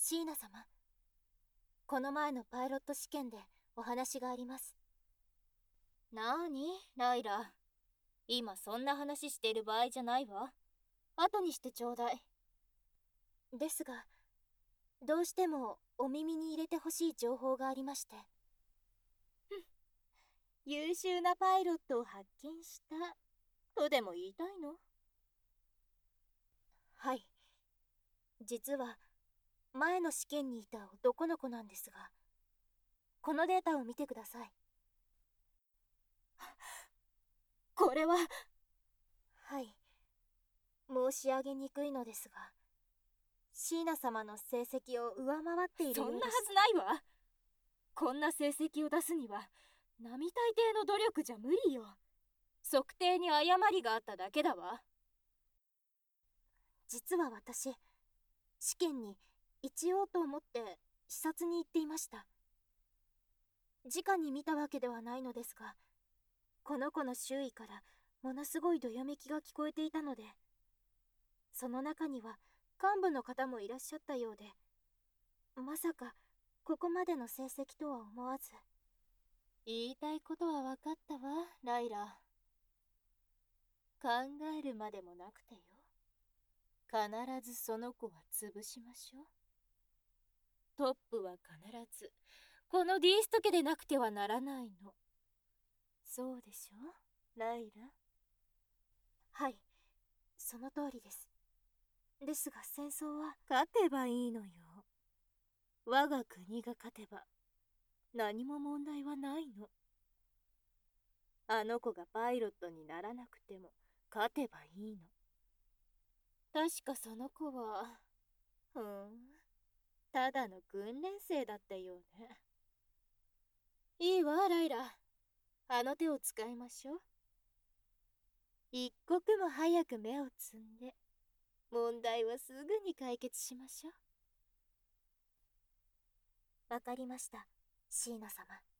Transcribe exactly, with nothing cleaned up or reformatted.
シーナ様、この前のパイロット試験でお話があります。 なーに、ライラ。今そんな話してる場合じゃないわ。後にしてちょうだい。 ですが、どうしてもお耳に入れてほしい情報がありまして。 優秀なパイロットを発見したとでも言いたいの？ はい。実は前の試験にいた男の子なんですが、このデータを見てください。 これは。 はい。申し上げにくいのですが、シーナ様の成績を上回っているようです。 そんなはずないわ。こんな成績を出すには並大抵の努力じゃ無理よ。測定に誤りがあっただけだわ。 実は私、試験に一応と思って視察に行っていました。直に見たわけではないのですが、この子の周囲からものすごいどよめきが聞こえていたので、その中には幹部の方もいらっしゃったようで、まさかここまでの成績とは思わず。 言いたいことは分かったわ、ライラ。考えるまでもなくてよ。必ずその子は潰しましょう。トップは必ずこのディースト家でなくてはならないの。そうでしょ、ライラ。 はい、その通りです。ですが戦争は勝てばいいのよ。我が国が勝てば何も問題はないの。あの子がパイロットにならなくても勝てばいいの。確かその子は、ふん、ただの訓練生だったようね。いいわ、ライラ。あの手を使いましょう。一刻も早く目をつんで、問題はすぐに解決しましょう。 わかりました、シーナ様。